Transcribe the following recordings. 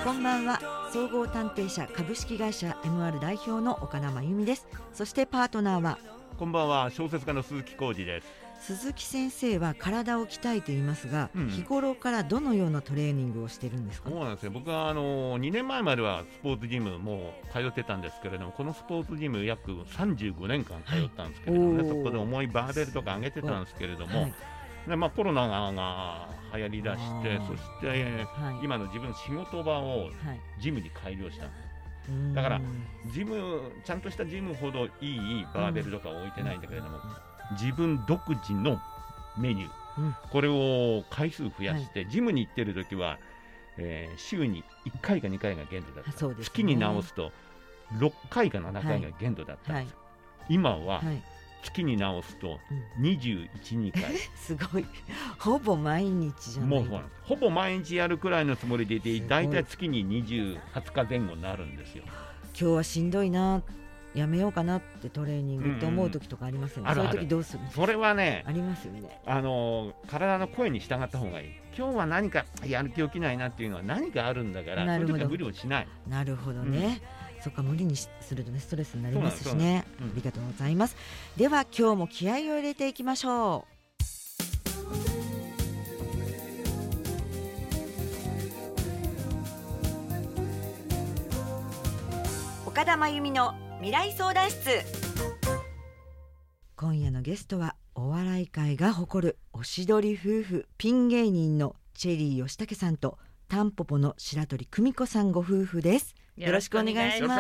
こんばんは。総合探偵社株式会社 MR 代表の岡田真由美です。そしてパートナーはこんばんは、小説家の鈴木浩二です。 鈴木先生は体を鍛えていますが、日頃からどのようなトレーニングをしているんですか？ そうなんですよ。僕は2年前まではスポーツジムも通ってたんですけれども、このスポーツジム約35年間通ったんですけれどもね、そこで重いバーベルとか上げてたんですけれども、でコロナが流行りだして、そして、今の自分の仕事場をジムに改良したんです。だからちゃんとしたジムほどいいバーベルとか置いてないんだけれども、自分独自のメニュー、これを回数増やして、ジムに行ってる時は、週に1回か2回が限度だった、月に直すと6回か7回が限度だったんです。今は月に直すと21、2回すごい、ほぼ毎日じゃない。 もうほぼ毎日やるくらいのつもりでいて、だいたい月に20日前後になるんですよ。 今日はしんどいな、やめようかなってトレーニングって思う時とかありますよね。そういう時どうするんですか？ それはね、 ありますよね。 体の声に従った方がいい。今日は何かやる気起きないなっていうのは何かあるんだから、そういう時は無理をしない。 なるほどね、そっか、無理にするとね、ストレスになりますしね。ありがとうございます。では今日も気合を入れていきましょう。岡田真由美の未来相談室。今夜のゲストはお笑い界が誇るおしどり夫婦、ピン芸人のチェリー吉武さんとタンポポの白鳥久美子さんご夫婦です。よろしくお願いします。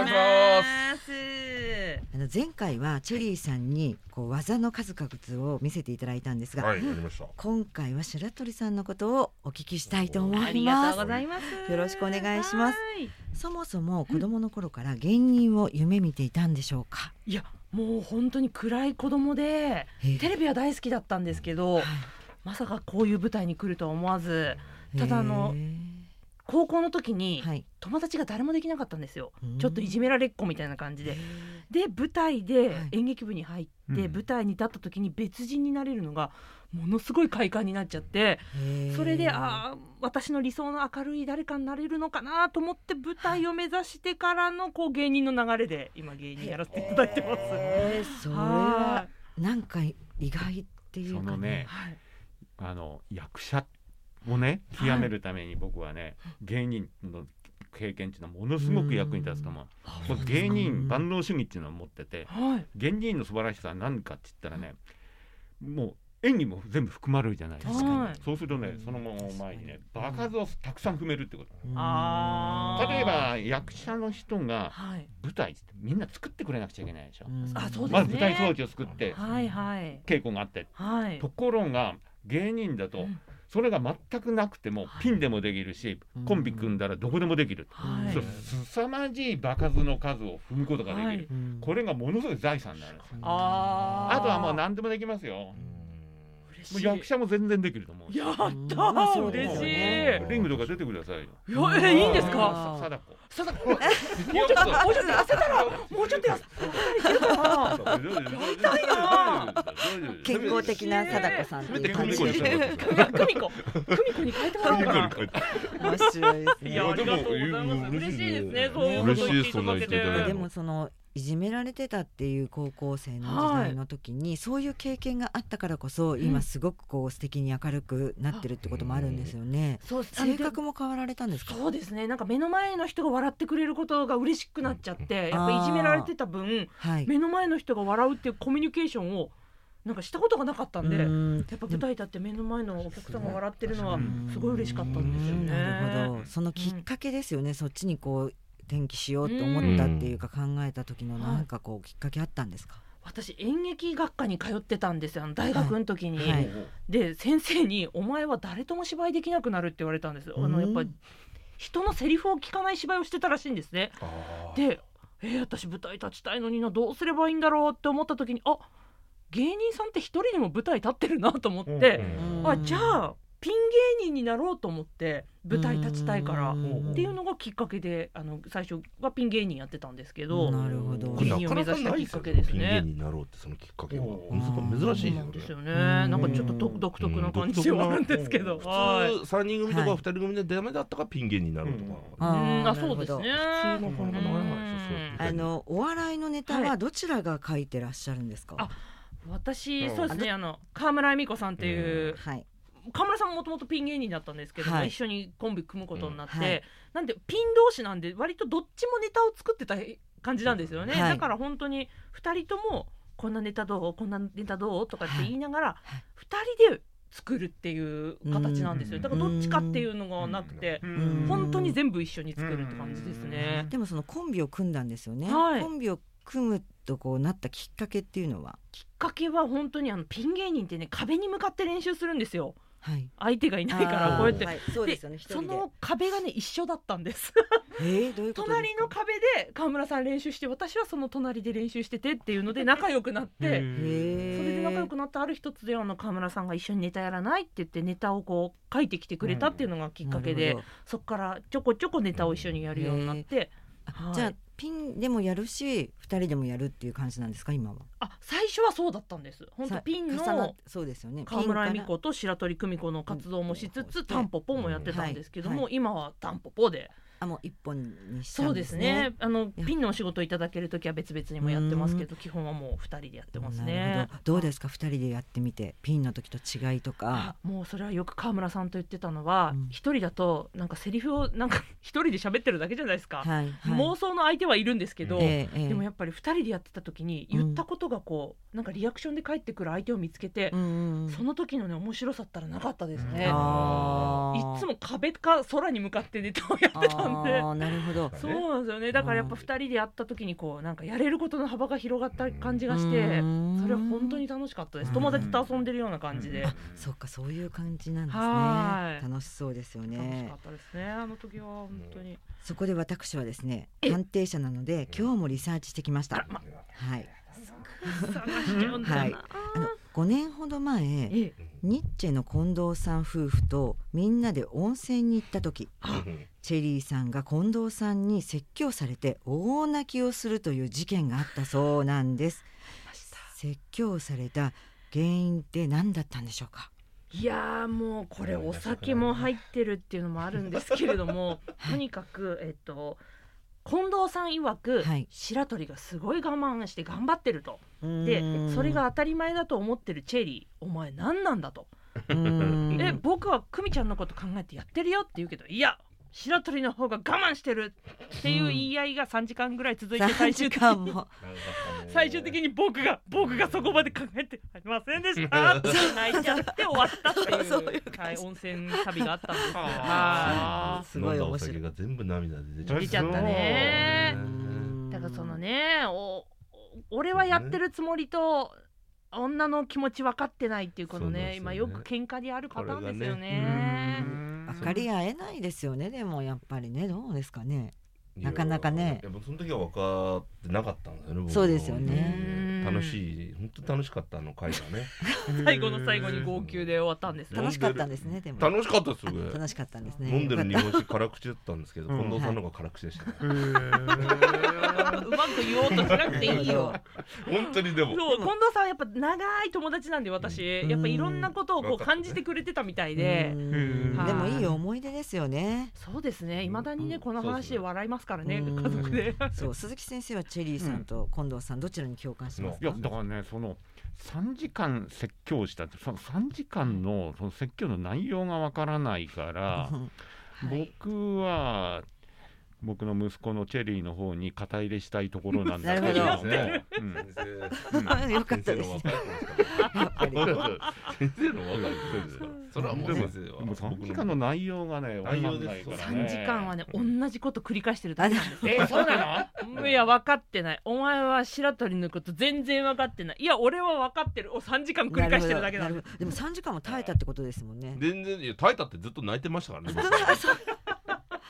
前回はチェリーさんに技の数々を見せていただいたんですが、今回は白鳥さんのことをお聞きしたいと思います。ありがとうございます。よろしくお願いします。そもそも子供の頃から芸人を夢見ていたんでしょうか？ いや、もう本当に暗い子供で、テレビは大好きだったんですけど、まさかこういう舞台に来るとは思わず、ただ高校の時に友達が誰もできなかったんですよ。ちょっといじめられっ子みたいな感じで、舞台で演劇部に入って、舞台に立った時に別人になれるのがものすごい快感になっちゃって、それで私の理想の明るい誰かになれるのかなと思って、舞台を目指してからの芸人の流れで今芸人やらせていただいてます。 それはなんか意外っていうかね、 役者をね極めるために僕はね、芸人の経験っていうのはものすごく役に立つと思う。芸人万能主義っていうのを持ってて、芸人の素晴らしさは何かって言ったらね、もう演技も全部含まれるじゃないですか。そうするとね、その前にね、場数をたくさん踏めるってこと。例えば役者の人が舞台ってみんな作ってくれなくちゃいけないでしょ。まず舞台装置を作って、稽古があって、ところが芸人だとそれが全くなくてもピンでもできるし、コンビ組んだらどこでもできる、凄まじい場数の数を踏むことができる、これがものすごい財産になるんです。あとはもう何でもできますよ。もう役者も全然できると思う。 やったー、嬉しい。 リングとか出てくださいよ。 いいんですか？ 貞子もうちょっと痩せたら、もうちょっと痩せたいな。 健康的な貞子さんっていう感じで、 久美子に変えてもらおうかな。 面白いですね。 いや、ありがとうございます。嬉しいですね。そういうこと言っていただけて。 でもいじめられてたっていう高校生の時代の時に、そういう経験があったからこそ今すごく素敵に明るくなってるってこともあるんですよね。性格も変わられたんですか？ そうですね、なんか目の前の人が笑ってくれることが嬉しくなっちゃって、やっぱいじめられてた分、目の前の人が笑うっていうコミュニケーションをなんかしたことがなかったんで、やっぱ舞台立って目の前のお客さんが笑ってるのはすごい嬉しかったんですよね。 なるほど、そのきっかけですよね。そっちに転機しようと思ったっていうか、考えた時のなんかきっかけあったんですか？ 私演劇学科に通ってたんですよ、大学の時に。で先生にお前は誰とも芝居できなくなるって言われたんです。やっぱり人のセリフを聞かない芝居をしてたらしいんですね。で私舞台立ちたいのにな、どうすればいいんだろうって思った時に、芸人さんって一人でも舞台立ってるなと思って、じゃあピン芸人になろうと思って舞台立ちたいからっていうのがきっかけで、最初はピン芸人やってたんですけど、 なるほど、 芸人を目指したきっかけですね。 ピン芸人になろうってそのきっかけは珍しいですよね。なんかちょっと独特な感じはあるんですけど、 普通3人組とか2人組でダメだったからピン芸人になろうとか、そうですね。 普通の考えないですよ。 お笑いのネタはどちらが書いてらっしゃるんですか？ 私そうですね、川村恵美子さんっていう、川村さんももともとピン芸人だったんですけど、一緒にコンビ組むことになって、なんでピン同士なんで割とどっちもネタを作ってた感じなんですよね。だから本当に2人ともこんなネタどうこんなネタどうとかって言いながら2人で作るっていう形なんですよ。だからどっちかっていうのがなくて、本当に全部一緒に作るって感じですね。 でもそのコンビを組んだんですよね。コンビを組むとこうなったきっかけっていうのは？ きっかけは本当にピン芸人ってね、壁に向かって練習するんですよ。相手がいないからこうやって、その壁がね一緒だったんです。 どういうことですか？ 隣の壁で川村さん練習して、私はその隣で練習しててっていうので仲良くなって、それで仲良くなったある一つで川村さんが一緒にネタやらないって言ってネタをこう書いてきてくれたっていうのがきっかけで、そこからちょこちょこネタを一緒にやるようになって、 じゃあピンでもやるし2人でもやるっていう感じなんですか今は？ 最初はそうだったんです。本当ピンのそうですよね、 川村恵美子と白鳥久美子の活動もしつつ、タンポポもやってたんですけども、今はタンポポでもう一本にしたんですね。そうですね。ピンのお仕事いただけるときは別々にもやってますけど、基本はもう2人でやってますね。 どうですか2人でやってみて、ピンの時と違いとか？ もうそれはよく川村さんと言ってたのは、一人だとなんかセリフをなんか一人で喋ってるだけじゃないですか。妄想の相手はいるんですけど、でもやっぱり2人でやってた時に言ったことがこうなんかリアクションで返ってくる相手を見つけて、その時のね面白さったらなかったですね。いつも壁か空に向かってネタをやってたんで。 なるほど。 そうなんですよね。だからやっぱ2人でやった時にこうなんかやれることの幅が広がった感じがして、それは本当に楽しかったです。友達と遊んでるような感じで。 そうか、そういう感じなんですね。楽しそうですよね。 楽しかったですね、あの時は本当に。 そこで私はですね、探偵者なので今日もリサーチしてきました。はい。5年ほど前、ニッチェの近藤さん夫婦とみんなで温泉に行った時、チェリーさんが近藤さんに説教されて大泣きをするという事件があったそうなんです。説教された原因って何だったんでしょうか？ いやもうこれお酒も入ってるっていうのもあるんですけれども、とにかく近藤さん曰く、白鳥がすごい我慢して頑張ってると。でそれが当たり前だと思ってるチェリー、お前何なんだと。僕は久美ちゃんのこと考えてやってるよって言うけど、いや白鳥の方が我慢してるっていう言い合いが3時間ぐらい続いて、最終的に僕がそこまで考えてありませんでしたって泣いちゃって終わったっていう温泉旅があったんですけど、 すごい面白い。が全部涙で出ちゃったね。だからそのね、俺はやってるつもりと女の気持ち分かってないっていうこのね、今よく喧嘩にあるパターンですよね。 分かり合えないですよね。でもやっぱりね、どうですかね、なかなかね。 その時は分かってなかったんだよね。 そうですよね。 楽しい、本当楽しかったあの回がね。 最後の最後に号泣で終わったんです。 楽しかったんですね。でも楽しかったです。 楽しかったんですね。 飲んでる日本酒辛口だったんですけど、近藤さんの方が辛口でしたね。 うまく言おうとしなくていいよ。 本当に。でもそう、近藤さんはやっぱ長い友達なんで、私やっぱいろんなことをこう感じてくれてたみたいで。 でもいい思い出ですよね。 そうですね。未だにねこの話で笑いますからね、家族で。 そう、鈴木先生はチェリーさんと近藤さんどちらに共感しますか？ いやだからね、その3時間説教したって、その3時間のその説教の内容がわからないから、僕は僕の息子のチェリーの方に肩入れしたいところなんだけども、 よかったです。 先生の若いです。それはもう先生は 3時間の内容がね、分かんないからね。 3時間はね同じこと繰り返してるだけなんです。 そうなの？いや分かってない。お前は白鳥のこと全然分かってない。いや俺は分かってる。3時間繰り返してるだけなんです。 でも3時間も耐えたってことですもんね。 全然耐えたってずっと泣いてましたからね。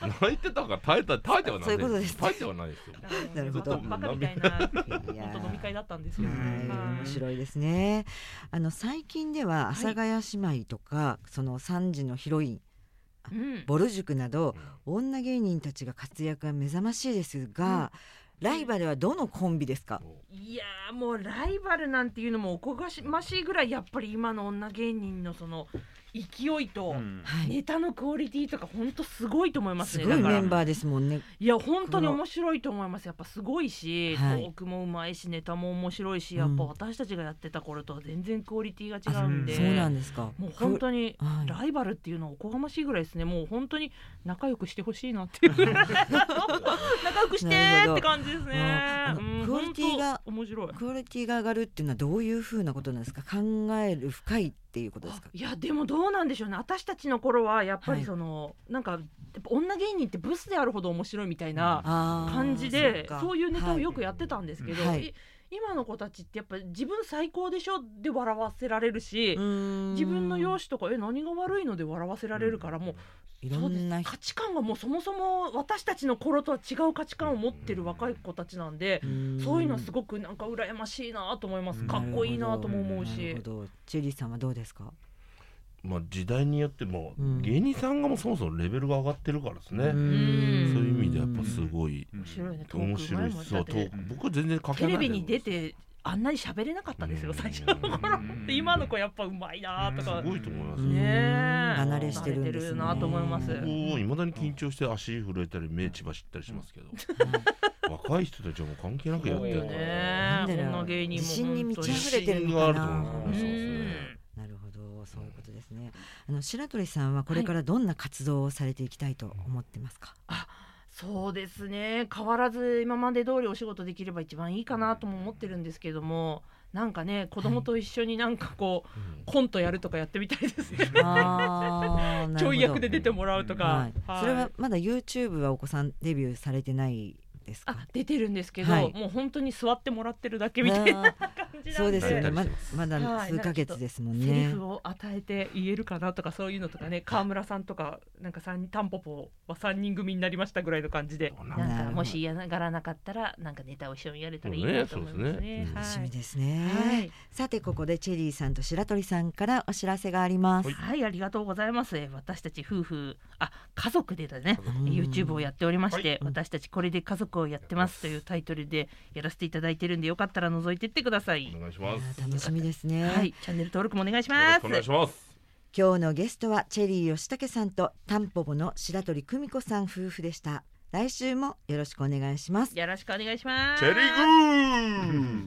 泣いてたから耐えてはない。 そういうことです。 耐えてはないですよ。 なるほど。 バカみたいな本当飲み会だったんですよ。 面白いですね。最近では阿佐ヶ谷姉妹とか、その3時のヒロイン、ボル塾など、女芸人たちが活躍が目覚ましいですが、ライバルはどのコンビですか？ いやもうライバルなんていうのもおこがましいぐらい、やっぱり今の女芸人のその勢いとネタのクオリティとか本当すごいと思いますね。 すごいメンバーですもんね。 いや本当に面白いと思います。やっぱすごいし、トークもうまいし、ネタも面白いし、やっぱ私たちがやってた頃とは全然クオリティが違うんで、 そうなんですか。 もう本当にライバルっていうのはおこがましいぐらいですね。もう本当に仲良くしてほしいなっていう仲良くしてって感じですね。 クオリティが面白い。 クオリティが上がるっていうのはどういうふうなことなんですか？考える深いっていうことですか？ いやでもどうなんでしょうね。私たちの頃はやっぱりその、なんかやっぱ女芸人ってブスであるほど面白いみたいな感じで、そういうネタをよくやってたんですけど、今の子たちってやっぱり自分最高でしょで笑わせられるし、自分の容姿とか何が悪いので笑わせられるから、もういろんな価値観がもうそもそも私たちの頃とは違う価値観を持ってる若い子たちなんで、そういうのはすごくなんか羨ましいなと思います。かっこいいなとも思うし。 チェリーさんはどうですか？ 時代によっても芸人さんがもそもそもレベルが上がってるからですね。そういう意味でやっぱすごい面白いね。 面白い。そう、僕は全然書けない。 テレビに出てあんなに喋れなかったですよ、最初の頃って今の子やっぱうまいなとか。 すごいと思いますね。 離れしてるんですね。 なと思います。 いまだに緊張して足震えたり目血走ったりしますけど、若い人たちはもう関係なくやってるからね。女芸人も自信に満ち溢れてるのかな。なるほど、そういうことですね。白鳥さんはこれからどんな活動をされていきたいと思ってますか？ そうですね、変わらず今まで通りお仕事できれば一番いいかなとも思ってるんですけども、なんかね、子供と一緒になんかこう、コントやるとかやってみたいですね。ちょい役で出てもらうとか、 それはまだ YouTube はお子さんデビューされてないですか？ 出てるんですけど、もう本当に座ってもらってるだけみたいな感じなんで。 そうですよね、まだ数ヶ月ですもんね。 セリフを与えて言えるかなとか、そういうのとかね、川村さんとかなんかタンポポは3人組になりましたぐらいの感じで、なんかもし嫌がらなかったらなんかネタを一緒にやれたらいいなと思いますね。 楽しみですね。さてここでチェリーさんと白鳥さんからお知らせがあります。 はい、ありがとうございます。私たち夫婦家族でね YouTube をやっておりまして、私たちこれで家族をやってますというタイトルでやらせていただいてるんで、よかったら覗いてってください。 お願いします。 楽しみですね。 はい、チャンネル登録もお願いします。 お願いします。 今日のゲストはチェリー吉武さんとタンポポの白鳥久美子さん夫婦でした。来週もよろしくお願いします。 よろしくお願いします。 チェリーグー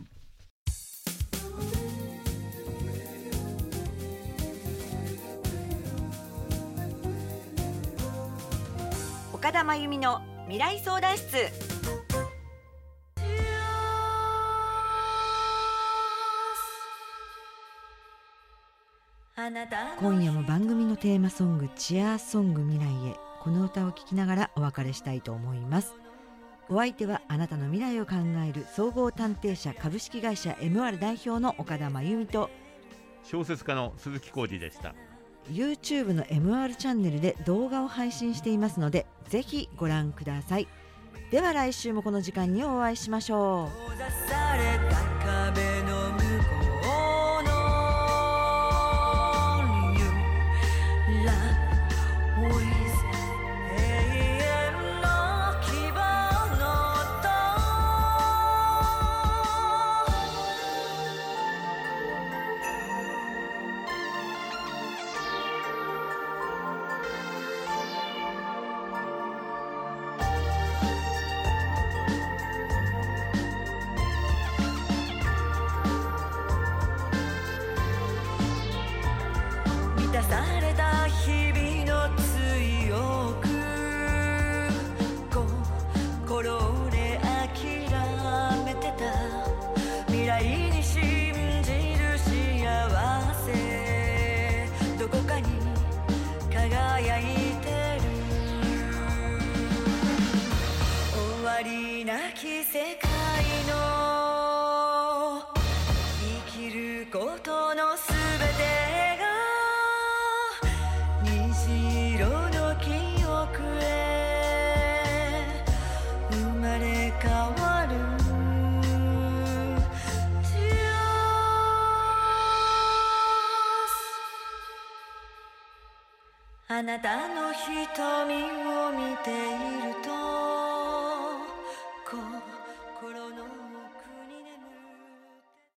岡田真由美の未来相談室。今夜も番組のテーマソングチアーソング未来へ、この歌を聴きながらお別れしたいと思います。お相手はあなたの未来を考える総合探偵社株式会社 MR 代表の岡田真由美と小説家の鈴木浩二でした。 YouTube の MR チャンネルで動画を配信していますのでぜひご覧ください。では来週もこの時間にお会いしましょう。 あなたの瞳を見ていると心の